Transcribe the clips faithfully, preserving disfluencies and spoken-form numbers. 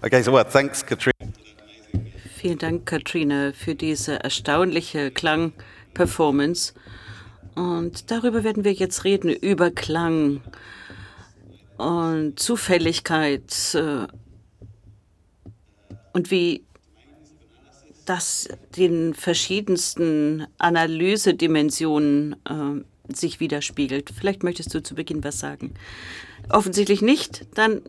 Okay, so well, thanks, Katrina. Vielen Dank, Katrina, für diese erstaunliche Klang-Performance. Und darüber werden wir jetzt reden, über Klang und Zufälligkeit äh, und wie das den verschiedensten Analysedimensionen äh, sich widerspiegelt. Vielleicht möchtest du zu Beginn was sagen. Offensichtlich nicht. Dann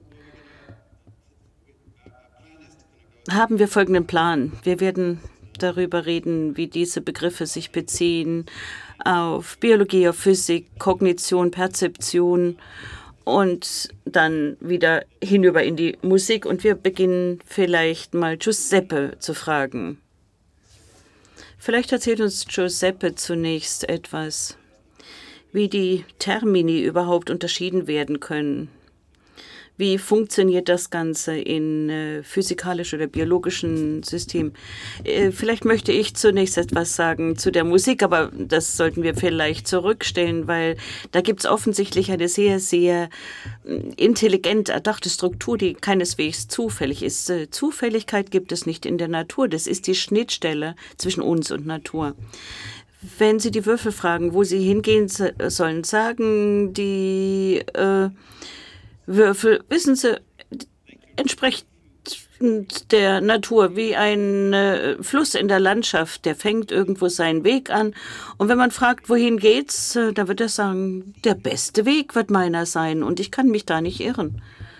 haben wir folgenden Plan. Wir werden darüber reden, wie diese Begriffe sich beziehen auf Biologie, auf Physik, Kognition, Perzeption und dann wieder hinüber in die Musik. Und wir beginnen vielleicht mal Giuseppe zu fragen. Vielleicht erzählt uns Giuseppe zunächst etwas, wie die Termini überhaupt unterschieden werden können. Wie funktioniert das Ganze in äh, physikalischen oder biologischen Systemen? Äh, vielleicht möchte ich zunächst etwas sagen zu der Musik, aber das sollten wir vielleicht zurückstellen, weil da gibt es offensichtlich eine sehr, sehr äh, intelligent erdachte Struktur, die keineswegs zufällig ist. Äh, Zufälligkeit gibt es nicht in der Natur. Das ist die Schnittstelle zwischen uns und Natur. Wenn Sie die Würfel fragen, wo sie hingehen sollen, sagen die äh, Würfel, wissen Sie, entsprechend der Natur, wie ein äh, Fluss in der Landschaft, der fängt irgendwo seinen Weg an. Und wenn man fragt, wohin geht's, äh, da wird er sagen, der beste Weg wird meiner sein und ich kann mich da nicht irren.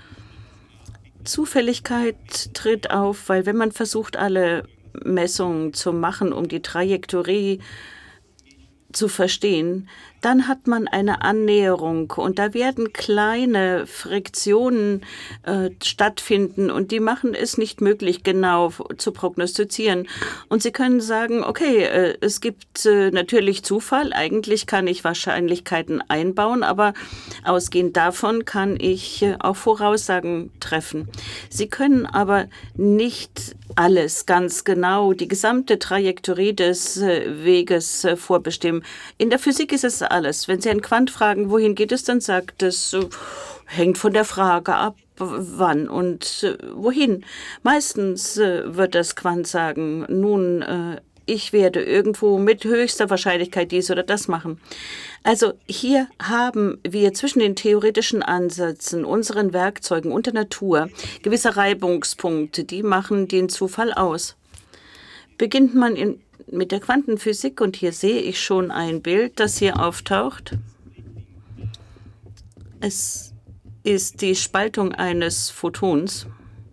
Zufälligkeit tritt auf, weil wenn man versucht, alle Messungen zu machen, um die Trajektorie zu verstehen, dann hat man eine Annäherung und da werden kleine Friktionen äh, stattfinden und die machen es nicht möglich, genau zu prognostizieren. Und Sie können sagen, okay, äh, es gibt äh, natürlich Zufall, eigentlich kann ich Wahrscheinlichkeiten einbauen, aber ausgehend davon kann ich äh, auch Voraussagen treffen. Sie können aber nicht alles ganz genau, die gesamte Trajektorie des äh, Weges äh, vorbestimmen. In der Physik ist es alles. Wenn Sie einen Quant fragen, wohin geht es, dann sagt es, äh, hängt von der Frage ab, wann und äh, wohin. Meistens äh, wird das Quant sagen, nun, äh, ich werde irgendwo mit höchster Wahrscheinlichkeit dies oder das machen. Also hier haben wir zwischen den theoretischen Ansätzen, unseren Werkzeugen und der Natur gewisse Reibungspunkte, die machen den Zufall aus. Beginnt man in, mit der Quantenphysik, und hier sehe ich schon ein Bild, das hier auftaucht. Es ist die Spaltung eines Photons.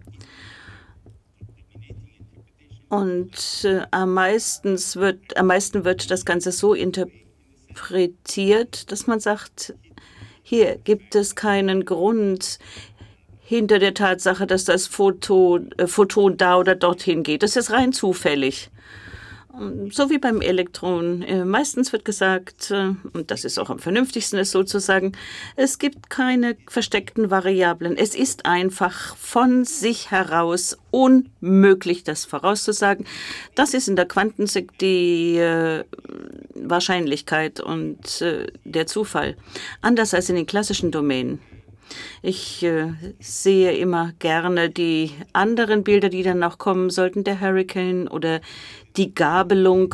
Und äh, am, meisten wird, am meisten wird das Ganze so interpretiert, dass man sagt, hier gibt es keinen Grund hinter der Tatsache, dass das Photon, äh, Photon da oder dorthin geht. Das ist rein zufällig. So wie beim Elektron. Äh, meistens wird gesagt, äh, und das ist auch am vernünftigsten, es so zu sagen, es gibt keine versteckten Variablen. Es ist einfach von sich heraus unmöglich, das vorauszusagen. Das ist in der Quantenphysik die äh, Wahrscheinlichkeit und äh, der Zufall. Anders als in den klassischen Domänen. Ich äh, sehe immer gerne die anderen Bilder, die dann noch kommen sollten, der Hurricane oder die Gabelung.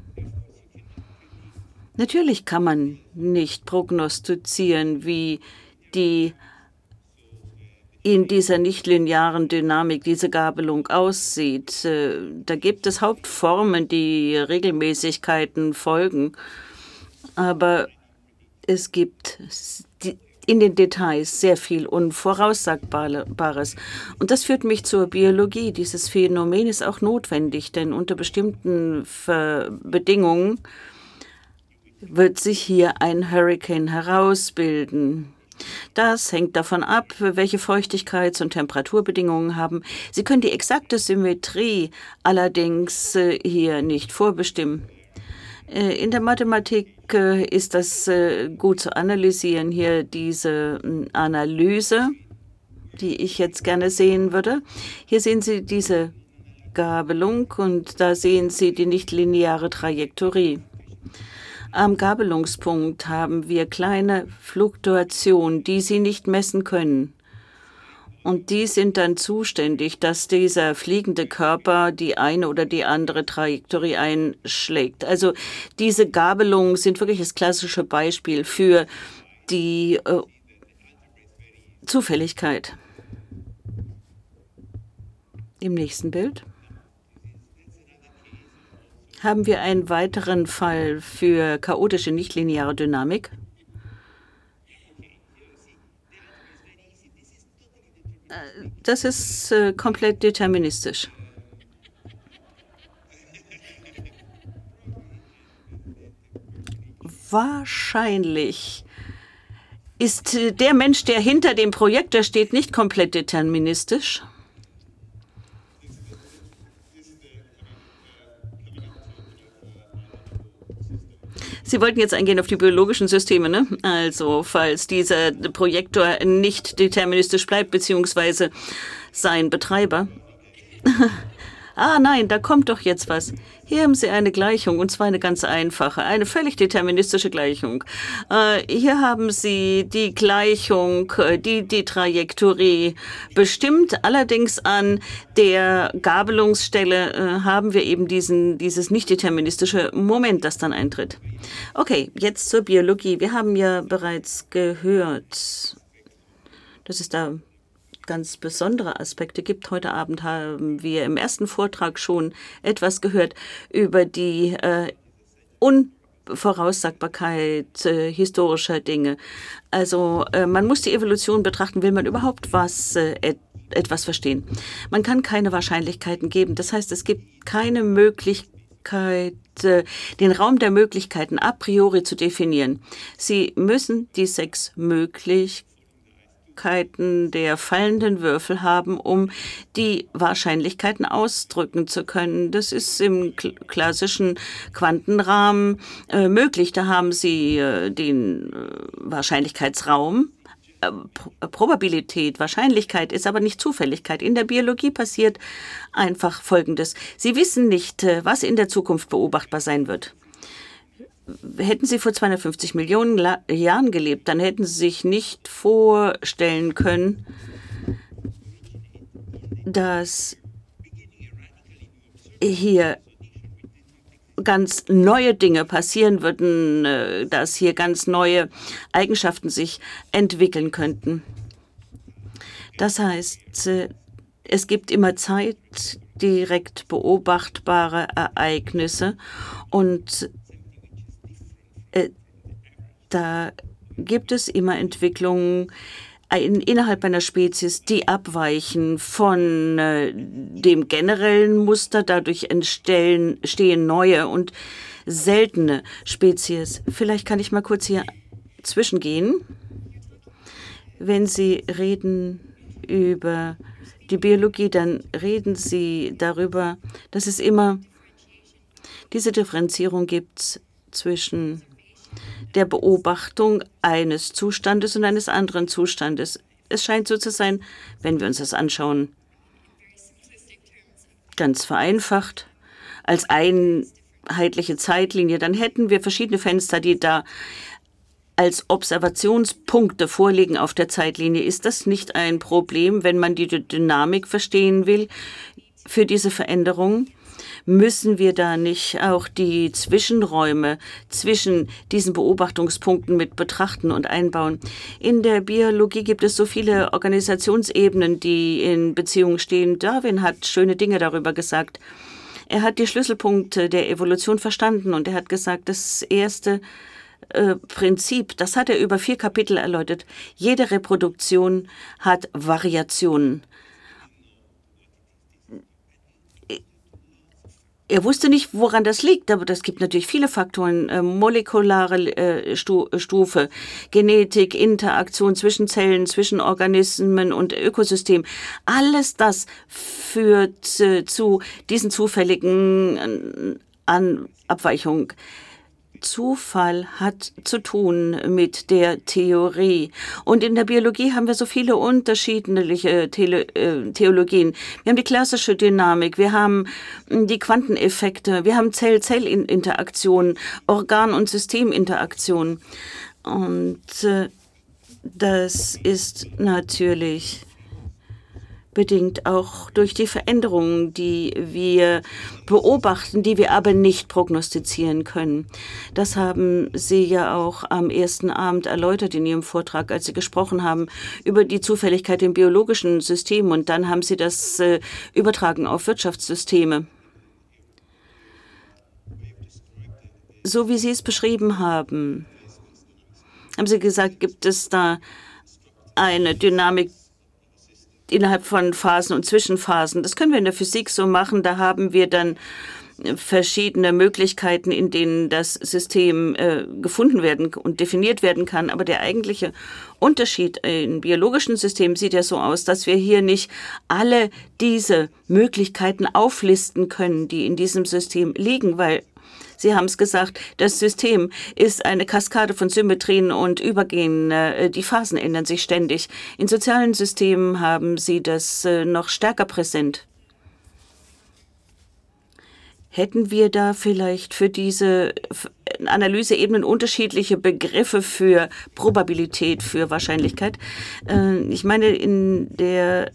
Natürlich kann man nicht prognostizieren, wie die in dieser nichtlinearen Dynamik diese Gabelung aussieht. Äh, da gibt es Hauptformen, die Regelmäßigkeiten folgen, aber es gibt die in den Details sehr viel Unvoraussagbares. Und das führt mich zur Biologie. Dieses Phänomen ist auch notwendig, denn unter bestimmten Bedingungen wird sich hier ein Hurrikan herausbilden. Das hängt davon ab, welche Feuchtigkeits- und Temperaturbedingungen haben. Sie können die exakte Symmetrie allerdings hier nicht vorbestimmen. In der Mathematik ist das gut zu analysieren, hier diese Analyse, die ich jetzt gerne sehen würde. Hier sehen Sie diese Gabelung und da sehen Sie die nichtlineare Trajektorie. Am Gabelungspunkt haben wir kleine Fluktuationen, die Sie nicht messen können. Und die sind dann zuständig, dass dieser fliegende Körper die eine oder die andere Trajektorie einschlägt. Also diese Gabelungen sind wirklich das klassische Beispiel für die äh, Zufälligkeit. Im nächsten Bild haben wir einen weiteren Fall für chaotische nichtlineare Dynamik. Das ist äh, komplett deterministisch. Wahrscheinlich ist äh, der Mensch, der hinter dem Projektor steht, nicht komplett deterministisch. Sie wollten jetzt eingehen auf die biologischen Systeme, ne? Also, falls dieser Projektor nicht deterministisch bleibt, beziehungsweise sein Betreiber. Ah, nein, da kommt doch jetzt was. Hier haben Sie eine Gleichung, und zwar eine ganz einfache, eine völlig deterministische Gleichung. Äh, hier haben Sie die Gleichung, die die Trajektorie bestimmt. Allerdings an der Gabelungsstelle äh, haben wir eben diesen, dieses nicht deterministische Moment, das dann eintritt. Okay, jetzt zur Biologie. Wir haben ja bereits gehört, dass es da ganz besondere Aspekte gibt. Heute Abend haben wir im ersten Vortrag schon etwas gehört über die äh, Unvoraussagbarkeit äh, historischer Dinge. Also äh, man muss die Evolution betrachten, will man überhaupt was äh, et etwas verstehen. Man kann keine Wahrscheinlichkeiten geben. Das heißt, es gibt keine Möglichkeit, äh, den Raum der Möglichkeiten a priori zu definieren. Sie müssen die sechs Möglichkeiten der fallenden Würfel haben, um die Wahrscheinlichkeiten ausdrücken zu können. Das ist im klassischen Quantenrahmen äh, möglich. Da haben Sie äh, den äh, Wahrscheinlichkeitsraum. Äh, Probabilität, Wahrscheinlichkeit ist aber nicht Zufälligkeit. In der Biologie passiert einfach Folgendes. Sie wissen nicht, äh, was in der Zukunft beobachtbar sein wird. Hätten Sie vor zweihundertfünfzig Millionen La Jahren gelebt, dann hätten Sie sich nicht vorstellen können, dass hier ganz neue Dinge passieren würden, dass hier ganz neue Eigenschaften sich entwickeln könnten. Das heißt, es gibt immer Zeit, direkt beobachtbare Ereignisse, und da gibt es immer Entwicklungen in, innerhalb einer Spezies, die abweichen von äh, dem generellen Muster. Dadurch entstehen entstehen neue und seltene Spezies. Vielleicht kann ich mal kurz hier zwischengehen. Wenn Sie reden über die Biologie, dann reden Sie darüber, dass es immer diese Differenzierung gibt zwischen der Beobachtung eines Zustandes und eines anderen Zustandes. Es scheint so zu sein, wenn wir uns das anschauen, ganz vereinfacht, als einheitliche Zeitlinie, dann hätten wir verschiedene Fenster, die da als Observationspunkte vorliegen auf der Zeitlinie. Ist das nicht ein Problem, wenn man die Dynamik verstehen will für diese Veränderung? Müssen wir da nicht auch die Zwischenräume zwischen diesen Beobachtungspunkten mit betrachten und einbauen? In der Biologie gibt es so viele Organisationsebenen, die in Beziehung stehen. Darwin hat schöne Dinge darüber gesagt. Er hat die Schlüsselpunkte der Evolution verstanden, und er hat gesagt, das erste äh, Prinzip, das hat er über vier Kapitel erläutert. Jede Reproduktion hat Variationen. Er wusste nicht, woran das liegt, aber das gibt natürlich viele Faktoren. Äh, molekulare äh, Stu Stufe, Genetik, Interaktion zwischen Zellen, zwischen Organismen und Ökosystem. Alles das führt äh, zu diesen zufälligen äh, Abweichungen. Zufall hat zu tun mit der Theorie. Und in der Biologie haben wir so viele unterschiedliche Tele äh, Theologien. Wir haben die klassische Dynamik, wir haben die Quanteneffekte, wir haben Zell-Zell-Interaktionen, Organ- und Systeminteraktionen. Und äh, das ist natürlich bedingt auch durch die Veränderungen, die wir beobachten, die wir aber nicht prognostizieren können. Das haben Sie ja auch am ersten Abend erläutert in Ihrem Vortrag, als Sie gesprochen haben über die Zufälligkeit im biologischen System, und dann haben Sie das äh, übertragen auf Wirtschaftssysteme. So wie Sie es beschrieben haben, haben Sie gesagt, gibt es da eine Dynamik innerhalb von Phasen und Zwischenphasen. Das können wir in der Physik so machen. Da haben wir dann verschiedene Möglichkeiten, in denen das System äh, gefunden werden und definiert werden kann. Aber der eigentliche Unterschied in biologischen Systemen sieht ja so aus, dass wir hier nicht alle diese Möglichkeiten auflisten können, die in diesem System liegen, weil Sie haben es gesagt, das System ist eine Kaskade von Symmetrien und Übergehen. Die Phasen ändern sich ständig. In sozialen Systemen haben Sie das noch stärker präsent. Hätten wir da vielleicht für diese Analyseebenen unterschiedliche Begriffe für Probabilität, für Wahrscheinlichkeit? Ich meine, in der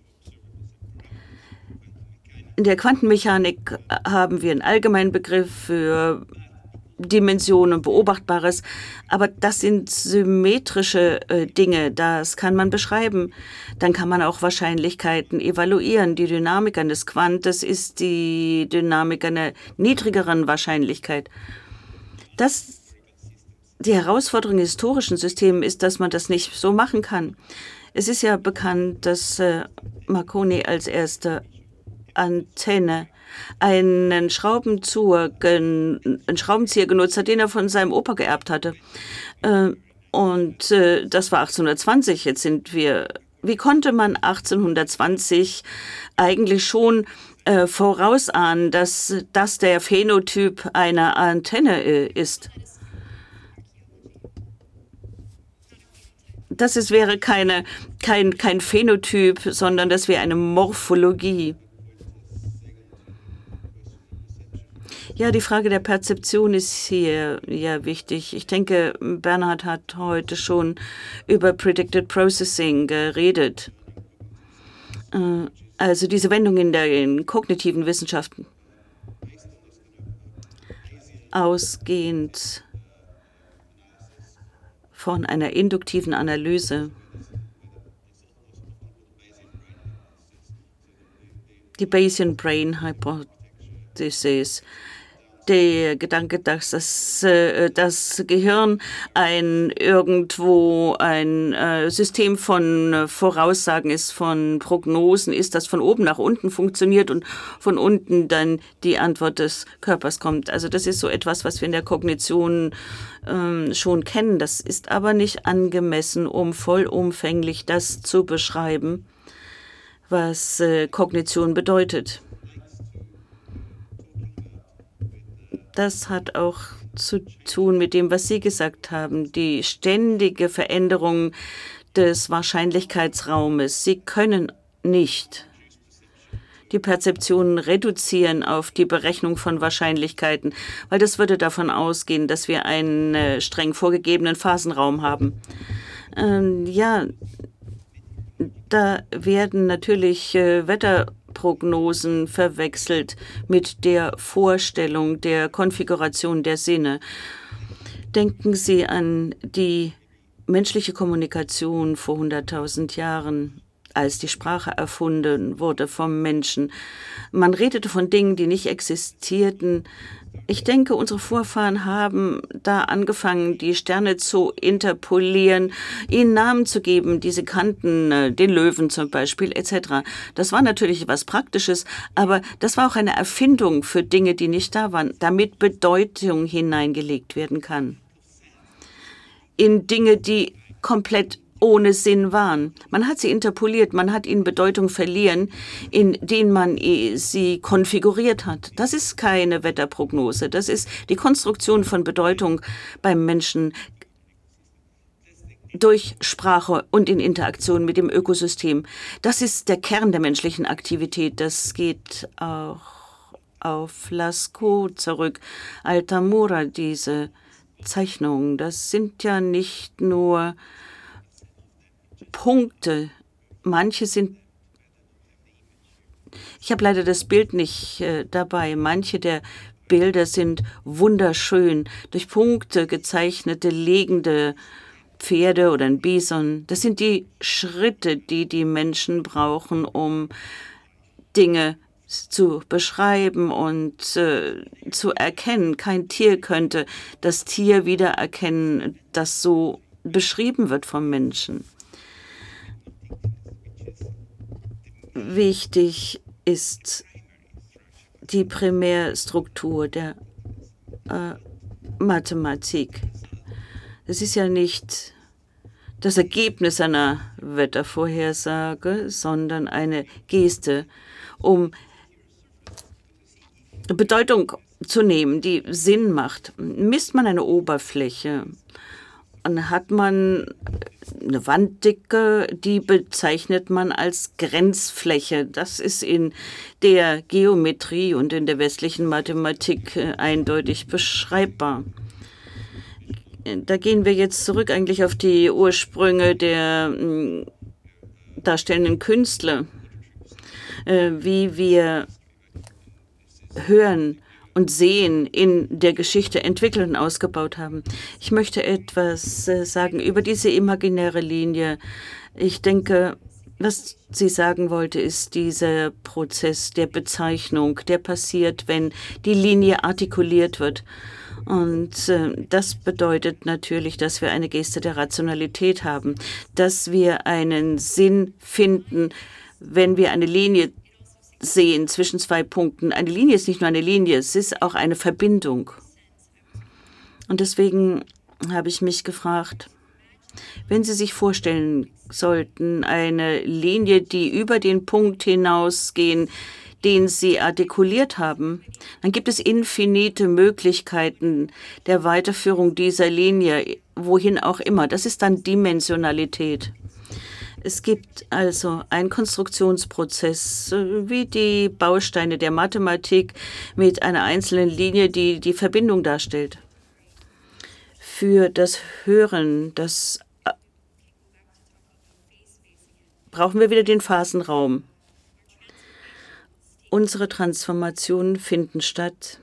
In der Quantenmechanik haben wir einen allgemeinen Begriff für Dimensionen, Beobachtbares, aber das sind symmetrische äh, Dinge, das kann man beschreiben. Dann kann man auch Wahrscheinlichkeiten evaluieren. Die Dynamik eines Quantes ist die Dynamik einer niedrigeren Wahrscheinlichkeit. Das, die Herausforderung in historischen Systemen ist, dass man das nicht so machen kann. Es ist ja bekannt, dass äh, Marconi als erster Antenne einen Schraubenzieher, einen Schraubenzieher genutzt hat, den er von seinem Opa geerbt hatte. Und das war achtzehnhundertzwanzig. Jetzt sind wir. Wie konnte man achtzehnhundertzwanzig eigentlich schon äh, vorausahnen, dass das der Phänotyp einer Antenne äh, ist? Das ist, wäre keine, kein, kein Phänotyp, sondern das wäre eine Morphologie. Ja, die Frage der Perzeption ist hier ja wichtig. Ich denke, Bernhard hat heute schon über Predicted Processing geredet. Also diese Wendung in den kognitiven Wissenschaften. Ausgehend von einer induktiven Analyse. Die Bayesian Brain Hypothesis. Der Gedanke, dass das, äh, das Gehirn ein irgendwo ein äh, System von äh, Voraussagen ist, von Prognosen ist, das von oben nach unten funktioniert und von unten dann die Antwort des Körpers kommt. Also das ist so etwas, was wir in der Kognition ähm, schon kennen. Das ist aber nicht angemessen, um vollumfänglich das zu beschreiben, was äh, Kognition bedeutet. Das hat auch zu tun mit dem, was Sie gesagt haben, die ständige Veränderung des Wahrscheinlichkeitsraumes. Sie können nicht die Perzeptionen reduzieren auf die Berechnung von Wahrscheinlichkeiten, weil das würde davon ausgehen, dass wir einen äh, streng vorgegebenen Phasenraum haben. Ähm, ja, da werden natürlich äh, Wetter Prognosen verwechselt mit der Vorstellung der Konfiguration der Sinne. Denken Sie an die menschliche Kommunikation vor hunderttausend Jahren, als die Sprache erfunden wurde vom Menschen. Man redete von Dingen, die nicht existierten. Ich denke, unsere Vorfahren haben da angefangen, die Sterne zu interpolieren, ihnen Namen zu geben, die sie kannten, den Löwen zum Beispiel, et cetera. Das war natürlich etwas Praktisches, aber das war auch eine Erfindung für Dinge, die nicht da waren, damit Bedeutung hineingelegt werden kann. In Dinge, die komplett ohne Sinn waren. Man hat sie interpoliert, man hat ihnen Bedeutung verliehen, indem man sie konfiguriert hat. Das ist keine Wetterprognose, das ist die Konstruktion von Bedeutung beim Menschen durch Sprache und in Interaktion mit dem Ökosystem. Das ist der Kern der menschlichen Aktivität. Das geht auch auf Lascaux zurück. Altamura, diese Zeichnungen, das sind ja nicht nur Punkte. Manche sind ich habe leider das Bild nicht äh, dabei. Manche der Bilder sind wunderschön, durch Punkte gezeichnete, liegende Pferde oder ein Bison. Das sind die Schritte, die die Menschen brauchen, um Dinge zu beschreiben und äh, zu erkennen. Kein Tier könnte das Tier wiedererkennen, das so beschrieben wird vom Menschen. Wichtig ist die Primärstruktur der äh, Mathematik. Es ist ja nicht das Ergebnis einer Wettervorhersage, sondern eine Geste, um Bedeutung zu nehmen, die Sinn macht. Misst man eine Oberfläche, dann hat man eine Wanddicke, die bezeichnet man als Grenzfläche. Das ist in der Geometrie und in der westlichen Mathematik eindeutig beschreibbar. Da gehen wir jetzt zurück eigentlich auf die Ursprünge der m, darstellenden Künstler, äh, wie wir hören und sehen in der Geschichte entwickelt und ausgebaut haben. Ich möchte etwas äh, sagen über diese imaginäre Linie. Ich denke, was sie sagen wollte, ist dieser Prozess der Bezeichnung, der passiert, wenn die Linie artikuliert wird. Und äh, das bedeutet natürlich, dass wir eine Geste der Rationalität haben, dass wir einen Sinn finden, wenn wir eine Linie sehen zwischen zwei Punkten. Eine Linie ist nicht nur eine Linie, es ist auch eine Verbindung. Und deswegen habe ich mich gefragt, wenn Sie sich vorstellen sollten, eine Linie, die über den Punkt hinausgehen, den Sie artikuliert haben, dann gibt es infinite Möglichkeiten der Weiterführung dieser Linie, wohin auch immer. Das ist dann Dimensionalität. Es gibt also einen Konstruktionsprozess, wie die Bausteine der Mathematik mit einer einzelnen Linie, die die Verbindung darstellt. Für das Hören, das brauchen wir wieder den Phasenraum. Unsere Transformationen finden statt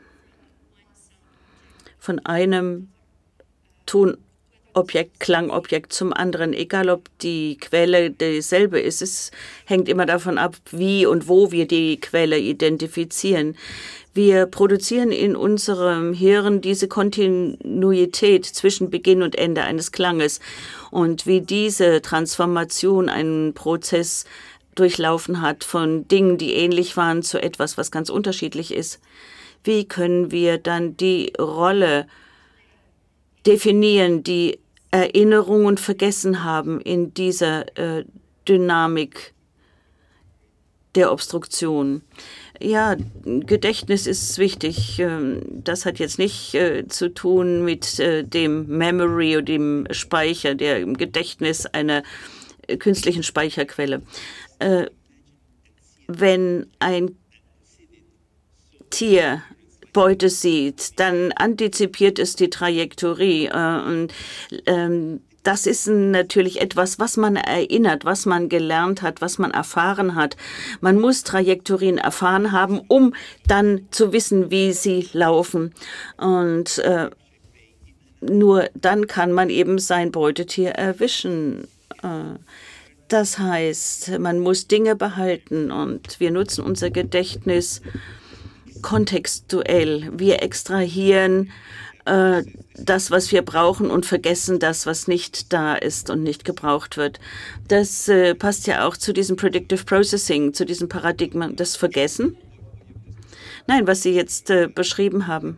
von einem Tonobjekt, Klangobjekt zum anderen, egal ob die Quelle dieselbe ist. Es hängt immer davon ab, wie und wo wir die Quelle identifizieren. Wir produzieren in unserem Hirn diese Kontinuität zwischen Beginn und Ende eines Klanges. Und wie diese Transformation einen Prozess durchlaufen hat von Dingen, die ähnlich waren, zu etwas, was ganz unterschiedlich ist. Wie können wir dann die Rolle definieren, die Erinnerung und Vergessen haben in dieser äh, Dynamik der Obstruktion? Ja, Gedächtnis ist wichtig. Das hat jetzt nicht äh, zu tun mit äh, dem Memory oder dem Speicher, der im Gedächtnis einer äh, künstlichen Speicherquelle. Äh, wenn ein Tier Beute sieht, dann antizipiert es die Trajektorie. Äh, und, ähm, das ist natürlich etwas, was man erinnert, was man gelernt hat, was man erfahren hat. Man muss Trajektorien erfahren haben, um dann zu wissen, wie sie laufen. Und äh, nur dann kann man eben sein Beutetier erwischen. Äh, Das heißt, man muss Dinge behalten und wir nutzen unser Gedächtnis kontextuell. Wir extrahieren äh, das, was wir brauchen und vergessen das, was nicht da ist und nicht gebraucht wird. Das äh, passt ja auch zu diesem Predictive Processing, zu diesem Paradigma. Das Vergessen? Nein, was Sie jetzt äh, beschrieben haben.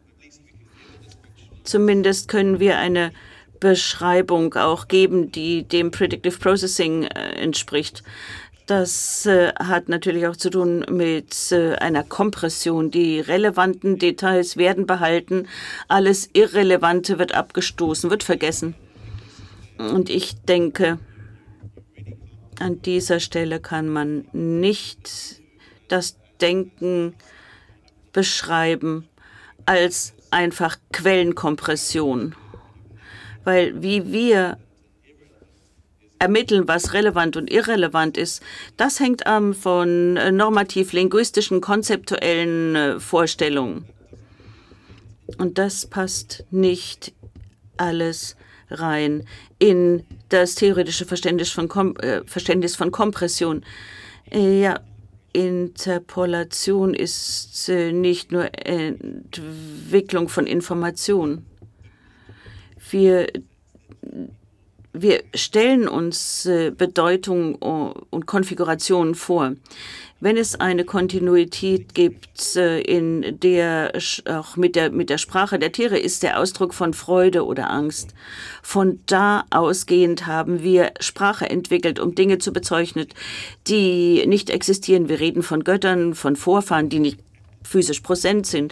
Zumindest können wir eine Beschreibung auch geben, die dem Predictive Processing äh, entspricht. Das äh, hat natürlich auch zu tun mit äh, einer Kompression. Die relevanten Details werden behalten, alles Irrelevante wird abgestoßen, wird vergessen. Und ich denke, an dieser Stelle kann man nicht das Denken beschreiben als einfach Quellenkompression. Weil wie wir ermitteln, was relevant und irrelevant ist, das hängt ähm, von äh, normativ-linguistischen, konzeptuellen äh, Vorstellungen. Und das passt nicht alles rein in das theoretische Verständnis von, Kom äh, Verständnis von Kompression. Äh, ja, Interpolation ist äh, nicht nur Entwicklung von Information. Wir, wir stellen uns äh, Bedeutung und Konfigurationen vor. Wenn es eine Kontinuität gibt, äh, in der auch mit der, mit der Sprache der Tiere ist der Ausdruck von Freude oder Angst. Von da ausgehend haben wir Sprache entwickelt, um Dinge zu bezeichnen, die nicht existieren. Wir reden von Göttern, von Vorfahren, die nicht physisch präsent sind.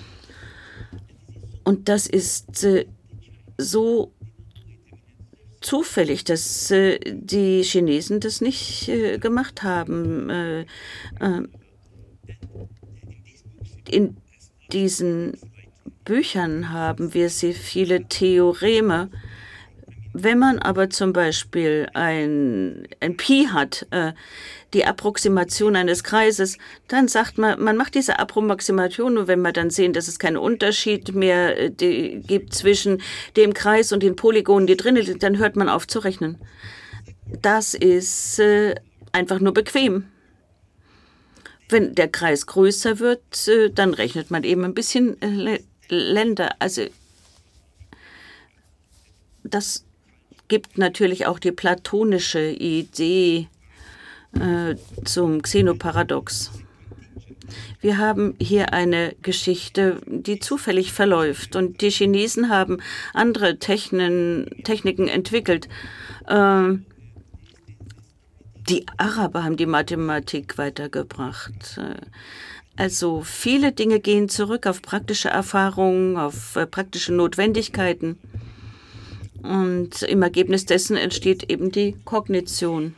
Und das ist äh, so zufällig, dass äh, die Chinesen das nicht äh, gemacht haben. Äh, äh, in diesen Büchern haben wir sehr viele Theoreme. Wenn man aber zum Beispiel ein, ein Pi hat, äh, die Approximation eines Kreises, dann sagt man, man macht diese Approximation und wenn wir dann sehen, dass es keinen Unterschied mehr äh, die, gibt zwischen dem Kreis und den Polygonen, die drin sind, dann hört man auf zu rechnen. Das ist äh, einfach nur bequem. Wenn der Kreis größer wird, äh, dann rechnet man eben ein bisschen äh, Länder. Also das gibt natürlich auch die platonische Idee äh, zum Xenoparadox. Wir haben hier eine Geschichte, die zufällig verläuft. Und die Chinesen haben andere Technen, Techniken entwickelt. Äh, die Araber haben die Mathematik weitergebracht. Also viele Dinge gehen zurück auf praktische Erfahrungen, auf äh, praktische Notwendigkeiten. Und im Ergebnis dessen entsteht eben die Kognition.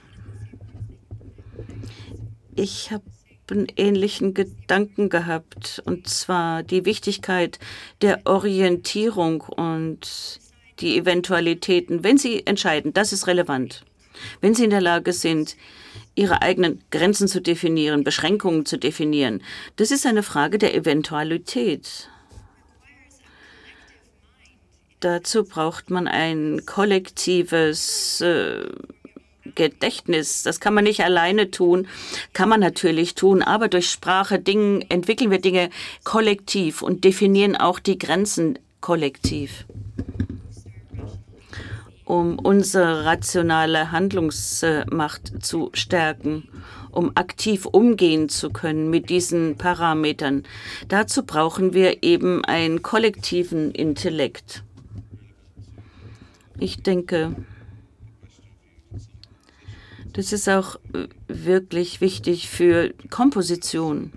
Ich habe einen ähnlichen Gedanken gehabt, und zwar die Wichtigkeit der Orientierung und die Eventualitäten. Wenn Sie entscheiden, das ist relevant, wenn Sie in der Lage sind, Ihre eigenen Grenzen zu definieren, Beschränkungen zu definieren, das ist eine Frage der Eventualität. Dazu braucht man ein kollektives äh, Gedächtnis. Das kann man nicht alleine tun, kann man natürlich tun, aber durch Sprache Dinge, entwickeln wir Dinge kollektiv und definieren auch die Grenzen kollektiv, um unsere rationale Handlungsmacht zu stärken, um aktiv umgehen zu können mit diesen Parametern. Dazu brauchen wir eben einen kollektiven Intellekt. Ich denke, das ist auch wirklich wichtig für Komposition,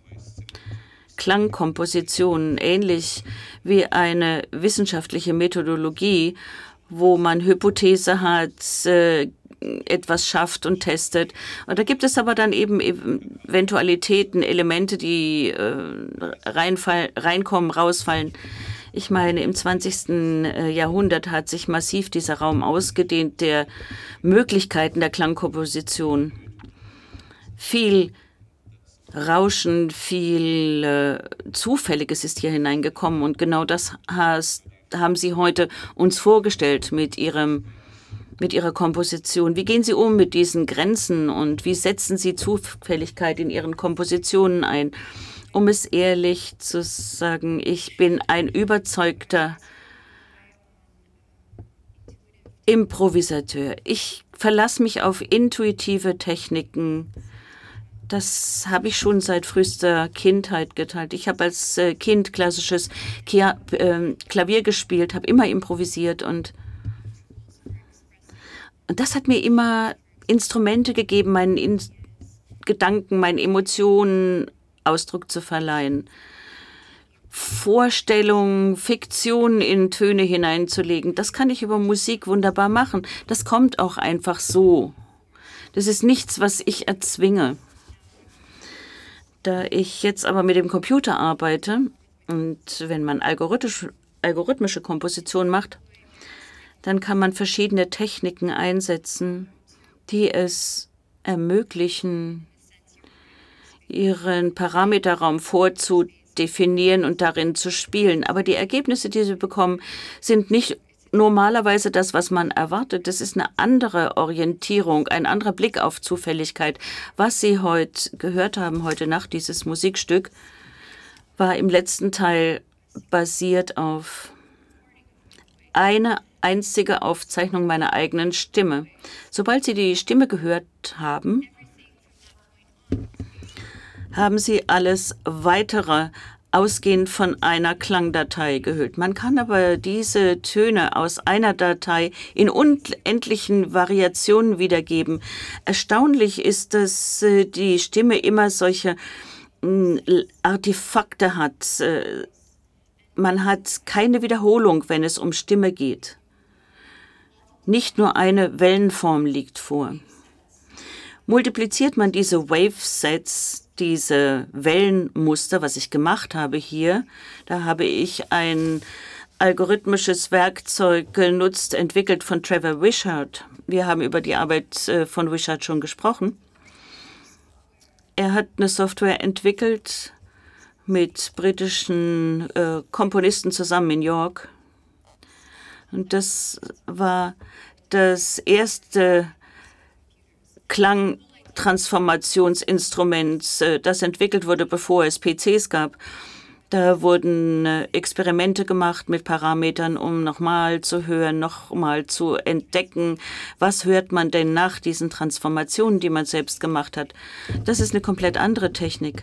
Klangkomposition, ähnlich wie eine wissenschaftliche Methodologie, wo man Hypothese hat, äh, etwas schafft und testet. Und da gibt es aber dann eben Eventualitäten, Elemente, die äh, reinfall, reinkommen, rausfallen. Ich meine, im zwanzigsten Jahrhundert hat sich massiv dieser Raum ausgedehnt der Möglichkeiten der Klangkomposition. Viel Rauschen, viel äh, Zufälliges ist hier hineingekommen. Und genau das has, haben Sie heute uns vorgestellt mit, Ihrem, mit Ihrer Komposition. Wie gehen Sie um mit diesen Grenzen und wie setzen Sie Zufälligkeit in Ihren Kompositionen ein? Um es ehrlich zu sagen, ich bin ein überzeugter Improvisateur. Ich verlasse mich auf intuitive Techniken. Das habe ich schon seit frühester Kindheit geteilt. Ich habe als Kind klassisches Klavier gespielt, habe immer improvisiert und das hat mir immer Instrumente gegeben, meinen In- Gedanken, meinen Emotionen Ausdruck zu verleihen. Vorstellungen, Fiktionen in Töne hineinzulegen, das kann ich über Musik wunderbar machen. Das kommt auch einfach so. Das ist nichts, was ich erzwinge. Da ich jetzt aber mit dem Computer arbeite und wenn man algorithmisch, algorithmische Komposition macht, dann kann man verschiedene Techniken einsetzen, die es ermöglichen, ihren Parameterraum vorzudefinieren und darin zu spielen. Aber die Ergebnisse, die sie bekommen, sind nicht normalerweise das, was man erwartet. Das ist eine andere Orientierung, ein anderer Blick auf Zufälligkeit. Was Sie heute gehört haben, heute Nacht, dieses Musikstück, war im letzten Teil basiert auf eine einzige Aufzeichnung meiner eigenen Stimme. Sobald Sie die Stimme gehört haben, haben Sie alles Weitere ausgehend von einer Klangdatei gehört. Man kann aber diese Töne aus einer Datei in unendlichen Variationen wiedergeben. Erstaunlich ist, dass äh, die Stimme immer solche mh, Artefakte hat. Äh, man hat keine Wiederholung, wenn es um Stimme geht. Nicht nur eine Wellenform liegt vor. Multipliziert man diese Wavesets, diese Wellenmuster, was ich gemacht habe hier, da habe ich ein algorithmisches Werkzeug genutzt, entwickelt von Trevor Wishart. Wir haben über die Arbeit äh, von Wishart schon gesprochen. Er hat eine Software entwickelt mit britischen äh, Komponisten zusammen in York. Und das war das erste Klangtransformationsinstrument, äh, das entwickelt wurde, bevor es P Cs gab. Da wurden äh, Experimente gemacht mit Parametern, um nochmal zu hören, nochmal zu entdecken, was hört man denn nach diesen Transformationen, die man selbst gemacht hat. Das ist eine komplett andere Technik.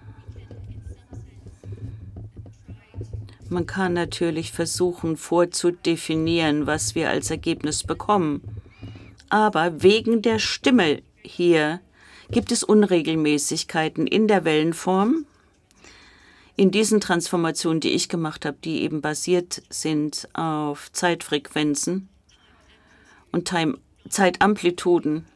Man kann natürlich versuchen, vorzudefinieren, was wir als Ergebnis bekommen. Aber wegen der Stimme hier gibt es Unregelmäßigkeiten in der Wellenform, in diesen Transformationen, die ich gemacht habe, die eben basiert sind auf Zeitfrequenzen und Time Zeitamplituden.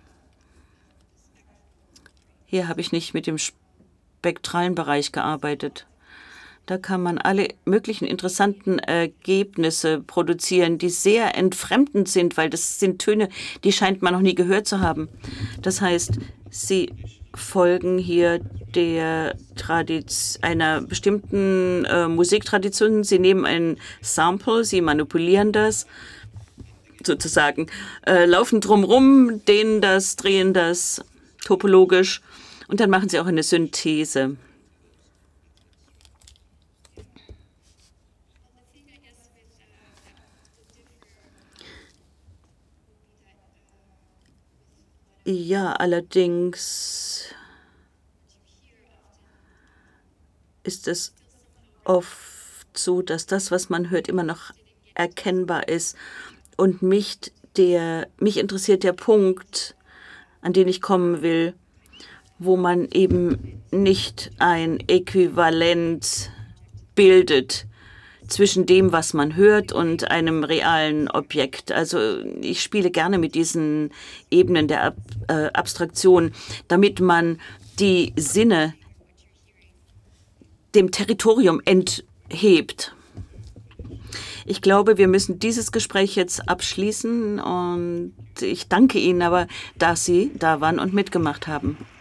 Hier habe ich nicht mit dem spektralen Bereich gearbeitet. Da kann man alle möglichen interessanten Ergebnisse produzieren, die sehr entfremdend sind, weil das sind Töne, die scheint man noch nie gehört zu haben. Das heißt, sie folgen hier der Tradiz einer bestimmten äh, Musiktradition. Sie nehmen ein Sample, sie manipulieren das, sozusagen, äh, laufen drumherum, dehnen das, drehen das topologisch und dann machen sie auch eine Synthese. Ja, allerdings ist es oft so, dass das, was man hört, immer noch erkennbar ist. Und mich, der, mich interessiert der Punkt, an den ich kommen will, wo man eben nicht ein Äquivalent bildet zwischen dem, was man hört, und einem realen Objekt. Also ich spiele gerne mit diesen Ebenen der Ab äh, Abstraktion, damit man die Sinne dem Territorium enthebt. Ich glaube, wir müssen dieses Gespräch jetzt abschließen und ich danke Ihnen aber, dass Sie da waren und mitgemacht haben.